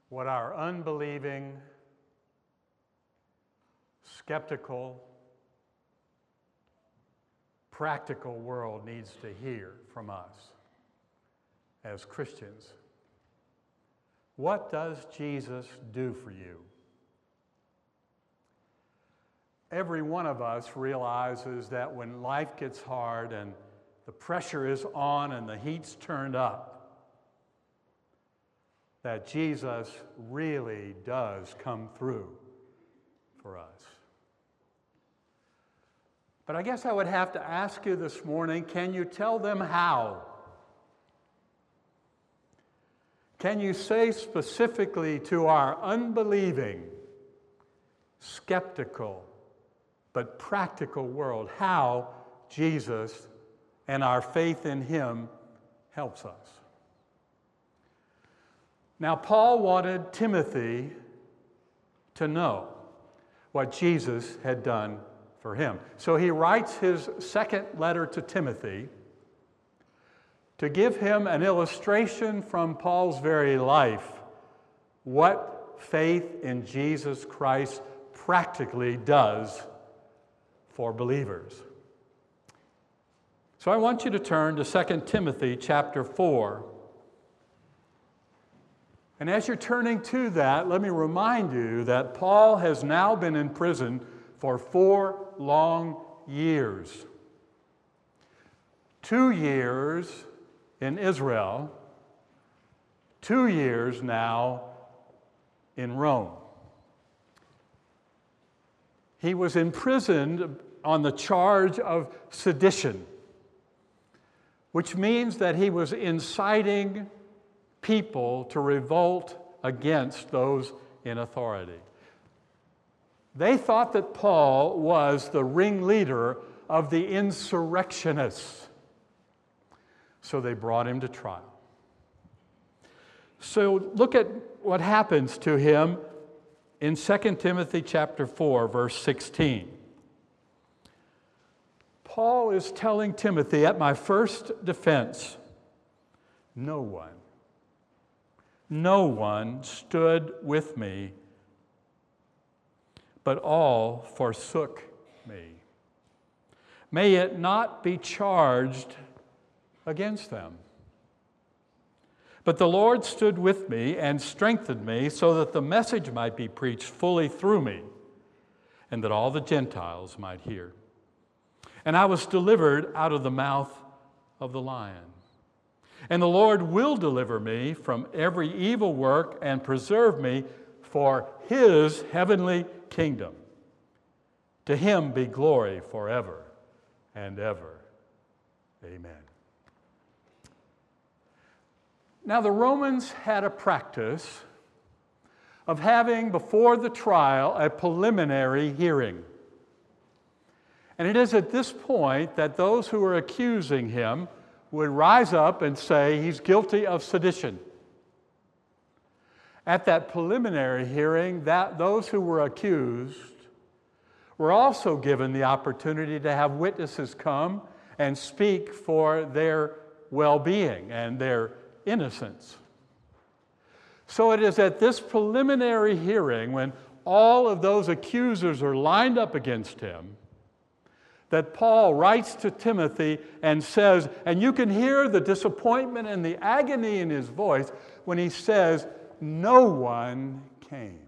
what our unbelieving, skeptical, practical world needs to hear from us as Christians. What does Jesus do for you? Every one of us realizes that when life gets hard and the pressure is on and the heat's turned up, that Jesus really does come through for us. But I guess I would have to ask you this morning, can you tell them how? Can you say specifically to our unbelieving, skeptical, but practical world how Jesus and our faith in Him helps us? Now, Paul wanted Timothy to know what Jesus had done for him. So he writes his second letter to Timothy to give him an illustration from Paul's very life what faith in Jesus Christ practically does for believers. So I want you to turn to 2 Timothy chapter 4. And as you're turning to that, let me remind you that Paul has now been in prison for 4 long years. 2 years in Israel, 2 years now in Rome. He was imprisoned on the charge of sedition, which means that he was inciting people to revolt against those in authority. They thought that Paul was the ringleader of the insurrectionists, so they brought him to trial. So look at what happens to him in 2 Timothy chapter 4, verse 16. Paul is telling Timothy, at my first defense, no one stood with me, but all forsook me. May it not be charged against them. But the Lord stood with me and strengthened me so that the message might be preached fully through me, and that all the Gentiles might hear. And I was delivered out of the mouth of the lion. And the Lord will deliver me from every evil work and preserve me for His heavenly kingdom. To Him be glory forever and ever. Amen. Now, the Romans had a practice of having before the trial a preliminary hearing. And it is at this point that those who were accusing him would rise up and say he's guilty of sedition. At that preliminary hearing, those who were accused were also given the opportunity to have witnesses come and speak for their well-being and their innocence. So it is at this preliminary hearing, when all of those accusers are lined up against him, that Paul writes to Timothy and says, and you can hear the disappointment and the agony in his voice when he says, no one came.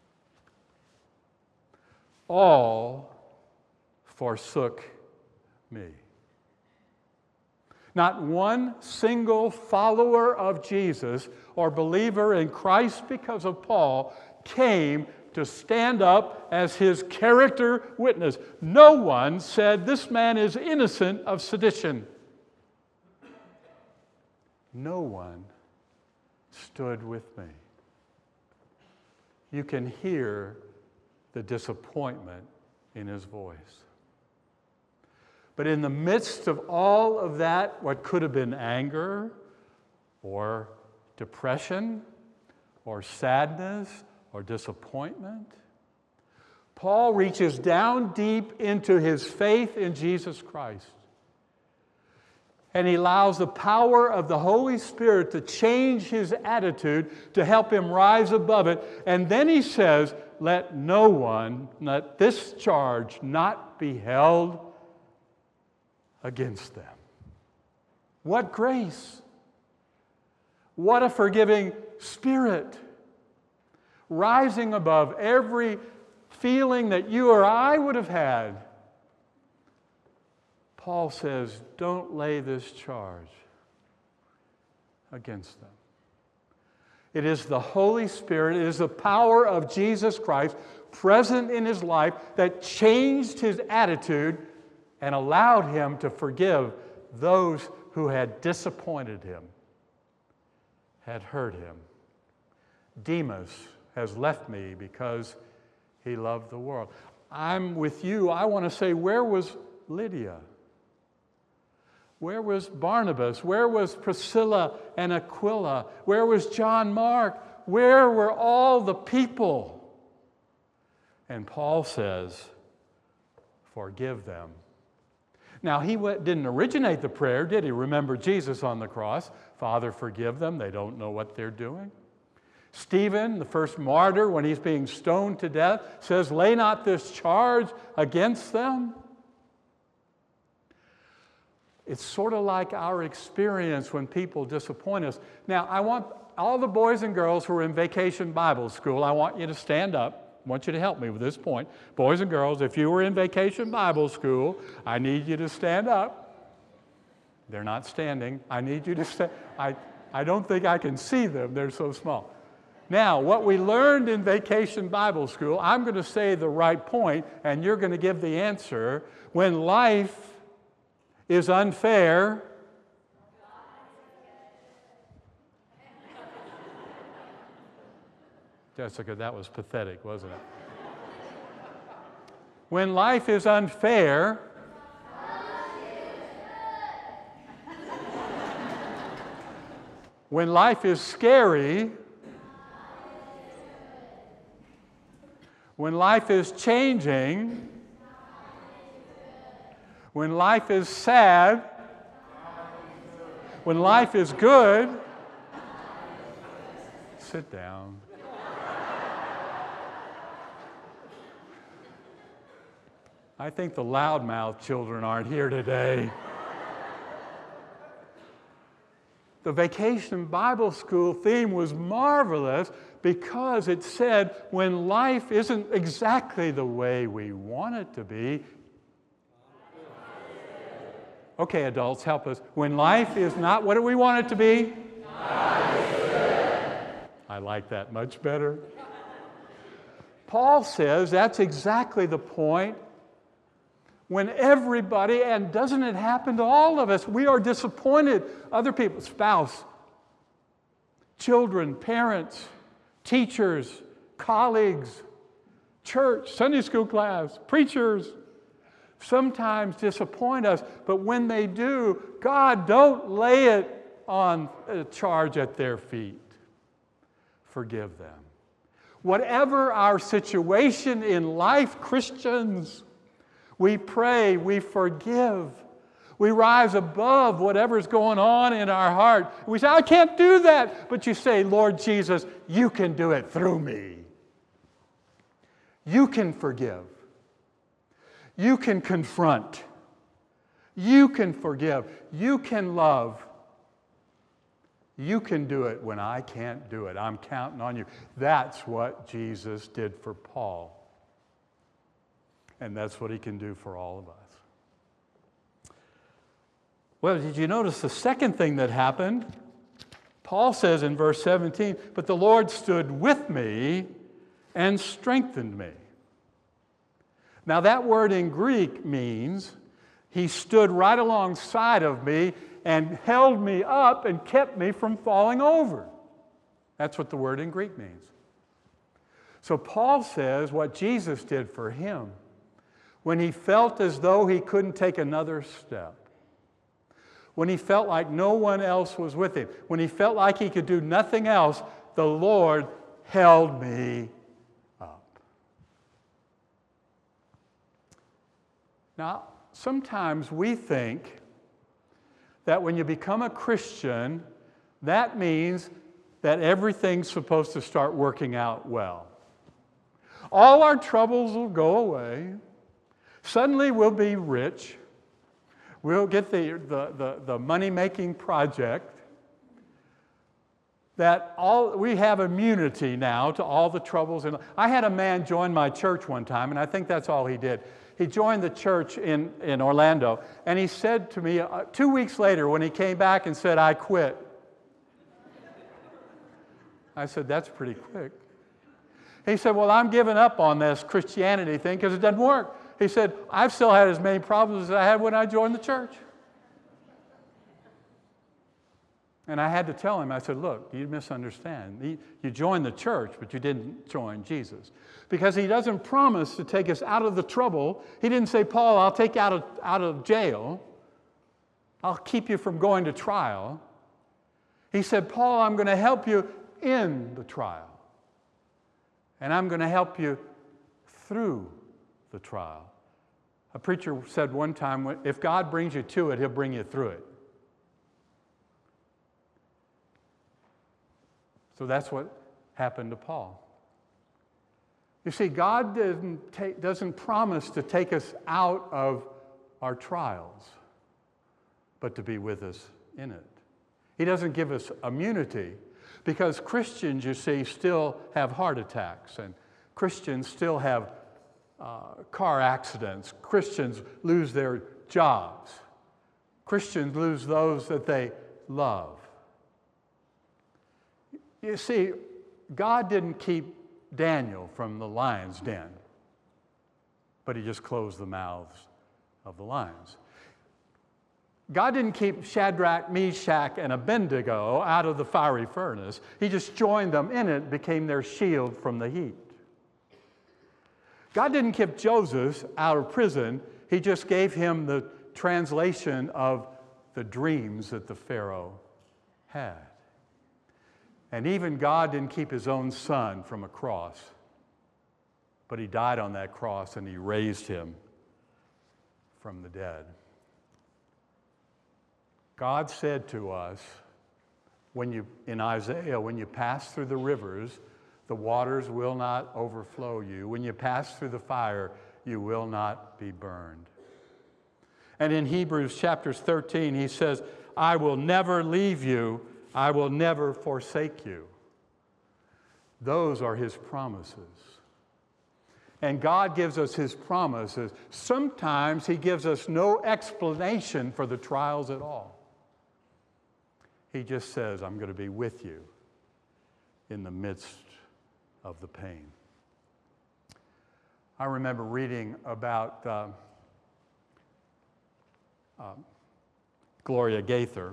All forsook me. Not one single follower of Jesus or believer in Christ because of Paul came to stand up as his character witness. No one said, this man is innocent of sedition. No one stood with me. You can hear the disappointment in his voice. But in the midst of all of that, what could have been anger or depression or sadness or disappointment, Paul reaches down deep into his faith in Jesus Christ. And he allows the power of the Holy Spirit to change his attitude, to help him rise above it. And then he says, let this charge not be held against them. What grace! What a forgiving Spirit, rising above every feeling that you or I would have had. Paul says, don't lay this charge against them. It is the Holy Spirit, it is the power of Jesus Christ present in his life that changed his attitude and allowed him to forgive those who had disappointed him, had hurt him. Demas has left me because he loved the world. I'm with you. I want to say, where was Lydia? Where was Barnabas? Where was Priscilla and Aquila? Where was John Mark? Where were all the people? And Paul says, forgive them. Now, he didn't originate the prayer, did he? Remember Jesus on the cross. Father, forgive them. They don't know what they're doing. Stephen, the first martyr, when he's being stoned to death, says, lay not this charge against them. It's sort of like our experience when people disappoint us. Now, I want all the boys and girls who are in Vacation Bible School, I want you to stand up. I want you to help me with this point. Boys and girls, if you were in Vacation Bible School, I need you to stand up. They're not standing. I need you to stand. I don't think I can see them. They're so small. Now, what we learned in Vacation Bible School, I'm going to say the right point, and you're going to give the answer. When life is unfair, Jessica, that was pathetic, wasn't it? When life is unfair, when life is scary, when life is changing, when life is sad, when life is good, sit down. I think the loudmouth children aren't here today. The Vacation Bible School theme was marvelous because it said when life isn't exactly the way we want it to be. Okay, adults, help us. When life is not what do we want it to be? I like that much better. Paul says that's exactly the point. When everybody, and doesn't it happen to all of us, we are disappointed. Other people, spouse, children, parents, teachers, colleagues, church, Sunday school class, preachers, sometimes disappoint us. But when they do, God, don't lay it on a charge at their feet. Forgive them. Whatever our situation in life, Christians, we pray, we forgive. We rise above whatever's going on in our heart. We say, I can't do that. But you say, Lord Jesus, you can do it through me. You can forgive. You can confront. You can forgive. You can love. You can do it when I can't do it. I'm counting on you. That's what Jesus did for Paul. And that's what he can do for all of us. Well, did you notice the second thing that happened? Paul says in verse 17, but the Lord stood with me and strengthened me. Now that word in Greek means he stood right alongside of me and held me up and kept me from falling over. That's what the word in Greek means. So Paul says what Jesus did for him when he felt as though he couldn't take another step, when he felt like no one else was with him, when he felt like he could do nothing else, the Lord held me up. Now, sometimes we think that when you become a Christian, that means that everything's supposed to start working out well. All our troubles will go away. Suddenly we'll be rich. We'll get the money-making project. That we have immunity now to all the troubles. I had a man join my church one time, and I think that's all he did. He joined the church in Orlando, and he said to me 2 weeks later when he came back and said, "I quit." I said, "That's pretty quick." He said, "Well, I'm giving up on this Christianity thing because it doesn't work." He said, "I've still had as many problems as I had when I joined the church." And I had to tell him, I said, "Look, you misunderstand. You joined the church, but you didn't join Jesus." Because he doesn't promise to take us out of the trouble. He didn't say, "Paul, I'll take you out of jail. I'll keep you from going to trial." He said, "Paul, I'm going to help you in the trial. And I'm going to help you through the trial." A preacher said one time, if God brings you to it, He'll bring you through it. So that's what happened to Paul. You see, God doesn't promise to take us out of our trials, but to be with us in it. He doesn't give us immunity, because Christians, you see, still have heart attacks, and Christians still have car accidents. Christians lose their jobs. Christians lose those that they love. You see, God didn't keep Daniel from the lion's den, but He just closed the mouths of the lions. God didn't keep Shadrach, Meshach, and Abednego out of the fiery furnace. He just joined them in it, became their shield from the heat. God didn't keep Joseph out of prison. He just gave him the translation of the dreams that the Pharaoh had. And even God didn't keep His own Son from a cross, but He died on that cross and He raised Him from the dead. God said to us, in Isaiah, when you pass through the rivers, the waters will not overflow you. When you pass through the fire, you will not be burned. And in Hebrews chapter 13, He says, "I will never leave you. I will never forsake you." Those are His promises. And God gives us His promises. Sometimes He gives us no explanation for the trials at all. He just says, "I'm going to be with you in the midst of the pain." I remember reading about Gloria Gaither.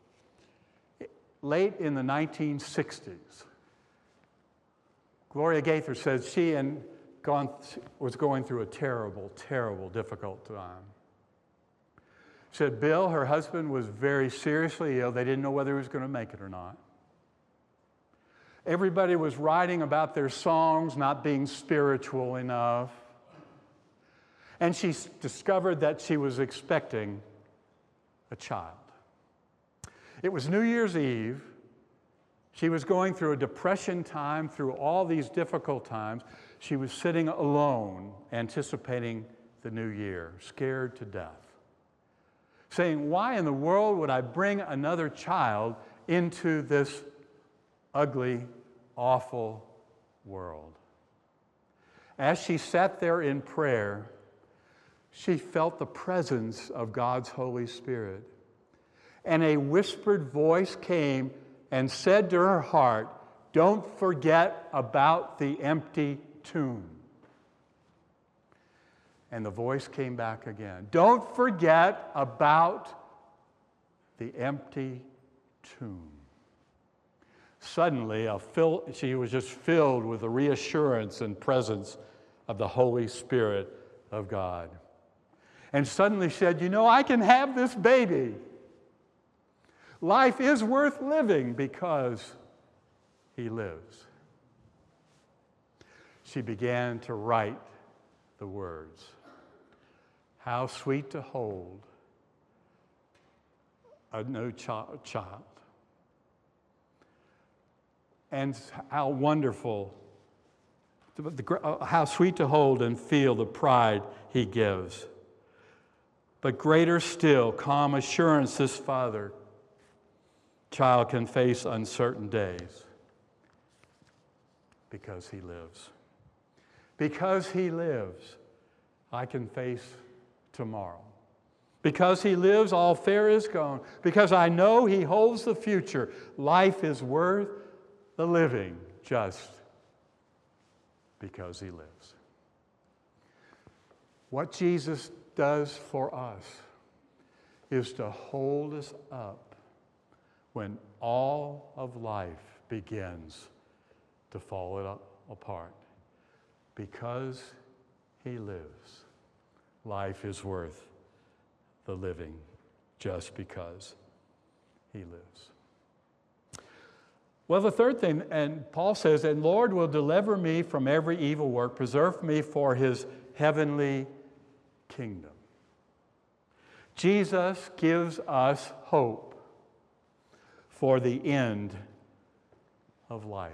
Late in the 1960s, Gloria Gaither said she was going through a terrible, terrible, difficult time. She said Bill, her husband, was very seriously ill. They didn't know whether he was going to make it or not. Everybody was writing about their songs not being spiritual enough. And she discovered that she was expecting a child. It was New Year's Eve. She was going through a depression time, through all these difficult times. She was sitting alone, anticipating the new year, scared to death, saying, "Why in the world would I bring another child into this ugly, awful world?" As she sat there in prayer, she felt the presence of God's Holy Spirit. And a whispered voice came and said to her heart, "Don't forget about the empty tomb." And the voice came back again. "Don't forget about the empty tomb." Suddenly, she was just filled with the reassurance and presence of the Holy Spirit of God. And suddenly she said, "You know, I can have this baby. Life is worth living because He lives." She began to write the words. "How sweet to hold a new child. And how wonderful, how sweet to hold and feel the pride he gives. But greater still, calm assurance this father child can face uncertain days because he lives. Because he lives, I can face tomorrow. Because he lives, all fear is gone. Because I know he holds the future. Life is worth the living just because he lives. What Jesus does for us is to hold us up when all of life begins to fall apart. Because he lives, life is worth the living just because he lives. Well, the third thing, and Paul says, and Lord will deliver me from every evil work, preserve me for his heavenly kingdom. Jesus gives us hope for the end of life.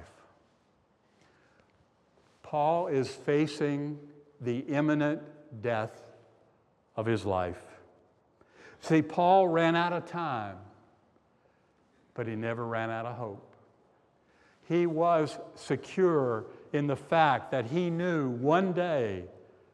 Paul is facing the imminent death of his life. See, Paul ran out of time, but he never ran out of hope. He was secure in the fact that he knew one day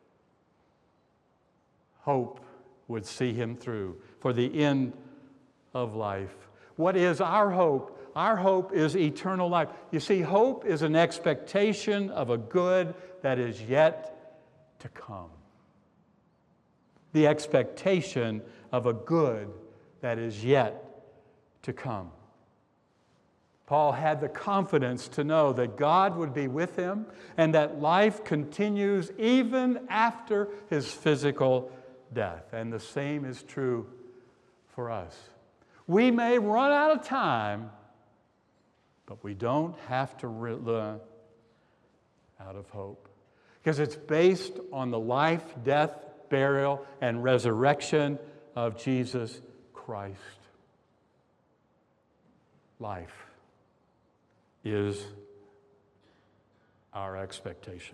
hope would see him through for the end of life. What is our hope? Our hope is eternal life. You see, hope is an expectation of a good that is yet to come. The expectation of a good that is yet to come. Paul had the confidence to know that God would be with him and that life continues even after his physical death. And the same is true for us. We may run out of time, but we don't have to run out of hope. Because it's based on the life, death, burial, and resurrection of Jesus Christ. Life is our expectation.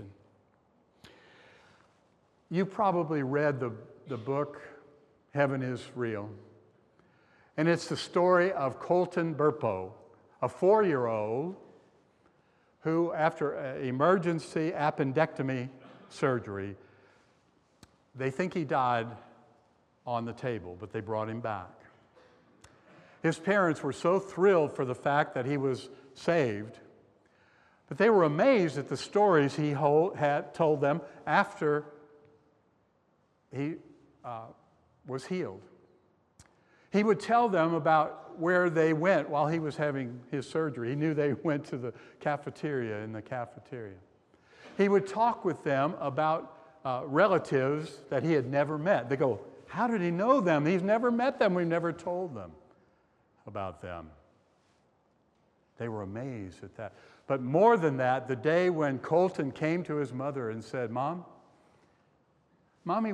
You probably read the book, Heaven is Real. And it's the story of Colton Burpo, a 4-year-old who, after emergency appendectomy surgery, they think he died on the table, but they brought him back. His parents were so thrilled for the fact that he was saved, but they were amazed at the stories he had told them after he was healed. He would tell them about where they went while he was having his surgery. He knew they went to the cafeteria in the cafeteria. He would talk with them about relatives that he had never met. They go, how did he know them? He's never met them. We've never told them about them. They were amazed at that. But more than that, the day when Colton came to his mother and said, Mommy,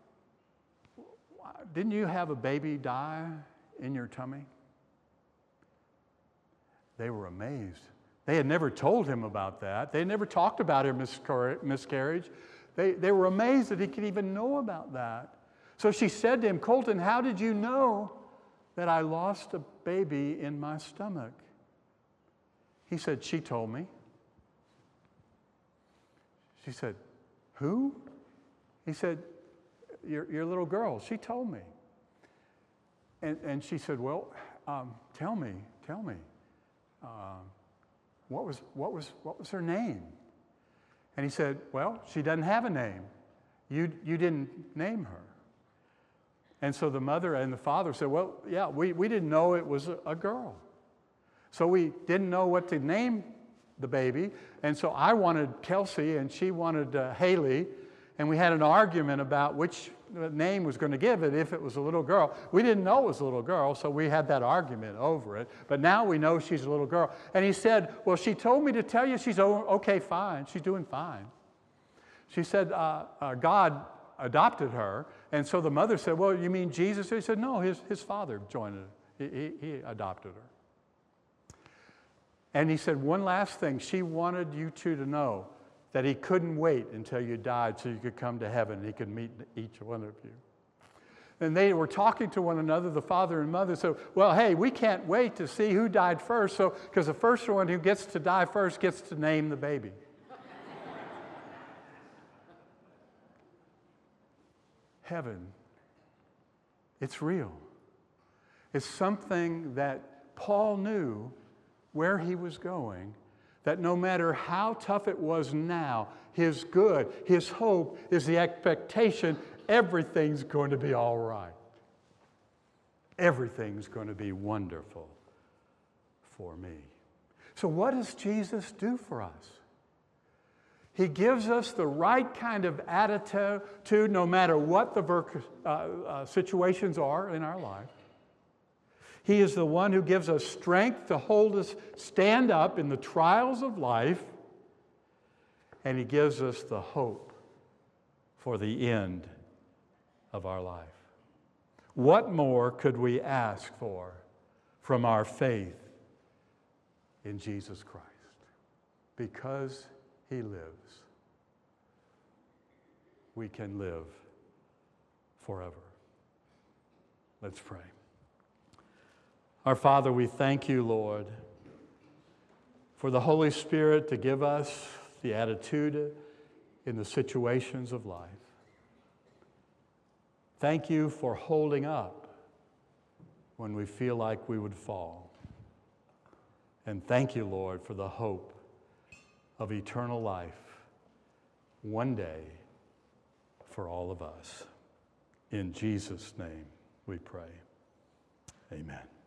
didn't you have a baby die in your tummy? They were amazed. They had never told him about that. They had never talked about her miscarriage. They were amazed that he could even know about that. So she said to him, Colton, how did you know that I lost a baby in my stomach? He said, she told me. She said, who? He said, your little girl, she told me. And she said, well, tell me. What was her name? And he said, well, she doesn't have a name. You didn't name her. And so the mother and the father said, well, yeah, we didn't know it was a girl. So we didn't know what to name the baby. And so I wanted Kelsey and she wanted Haley. And we had an argument about which name was going to give it if it was a little girl. We didn't know it was a little girl, so we had that argument over it. But now we know she's a little girl. And he said, well, she told me to tell you she's okay, fine. She's doing fine. She said, God adopted her. And so the mother said, well, you mean Jesus? He said, no, his father joined He adopted her. And he said, one last thing. She wanted you two to know that he couldn't wait until you died so you could come to heaven and he could meet each one of you. And they were talking to one another, the father and mother. So, well, hey, we can't wait to see who died first. So, because the first one who gets to die first gets to name the baby. Heaven, it's real. It's something that Paul knew where he was going, that no matter how tough it was now, his good, his hope is the expectation everything's going to be all right. Everything's going to be wonderful for me. So what does Jesus do for us? He gives us the right kind of attitude no matter what the situations are in our life. He is the one who gives us strength to stand up in the trials of life, and he gives us the hope for the end of our life. What more could we ask for from our faith in Jesus Christ? Because he lives, we can live forever. Let's pray. Our Father, we thank you, Lord, for the Holy Spirit to give us the attitude in the situations of life. Thank you for holding up when we feel like we would fall. And thank you, Lord, for the hope of eternal life one day for all of us. In Jesus' name we pray. Amen.